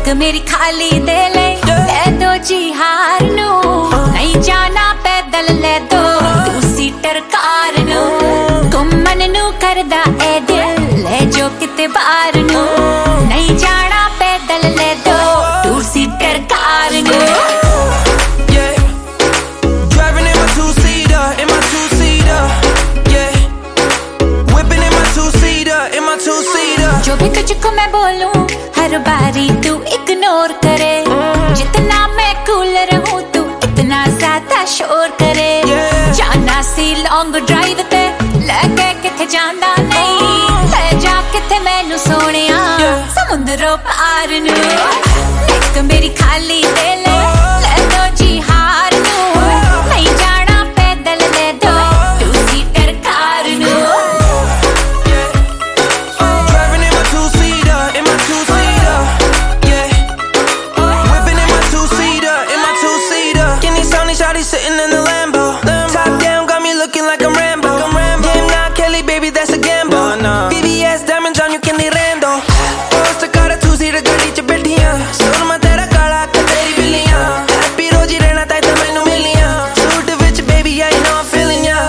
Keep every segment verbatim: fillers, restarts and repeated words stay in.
एक मेरी खाली दे ले ले दो जी हार नू नहीं जाना पैदल ले दो तू सीटर कार नू घुम्मन नू करदा ए दिल ले जो किते बाहर नू नहीं जाना पैदल ले दो तू सीटर कार नू जो भी तुझको मैं बोलूं हर बारी तू इग्नोर करे जितना मैं कूल रहूं तू इतना ज्यादा शोर करे जाना सी लॉन्ग ड्राइव ते लेके किथे जांदा नहीं ले जा किथे मैनू सोनिया समुंदरों पार नू एक मेरी खाली दे ले ले दो जी हार नू नहीं जाना पैदल ले दो तू सीटर कार नू sitting in the Lambo, top down got me looking like I'm Rambo. Yeah, I'm not Kelly, baby, that's a gamble. V V S diamonds on you, can they rando? Post a car, a two-seater, gadi ch baithiyan. Son ma tera kala, ka teri billiyan. Happy roji rehna tai ta mainu million. Suit vich, baby, I know I'm feeling ya.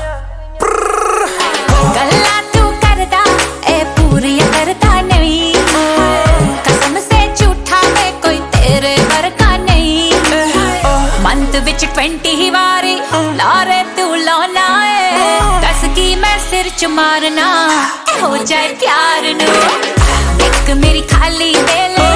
गल्ला तू करदा ए पूरियां करदा नहीं कसम से झूठा है कोई तेरे वर्गा नहीं मंथ विच ट्वेंटी ही वारी लारे तू लाना है दस की मैं सिर च मारना हो जाए प्यार नू एक मेरी खाली दे ले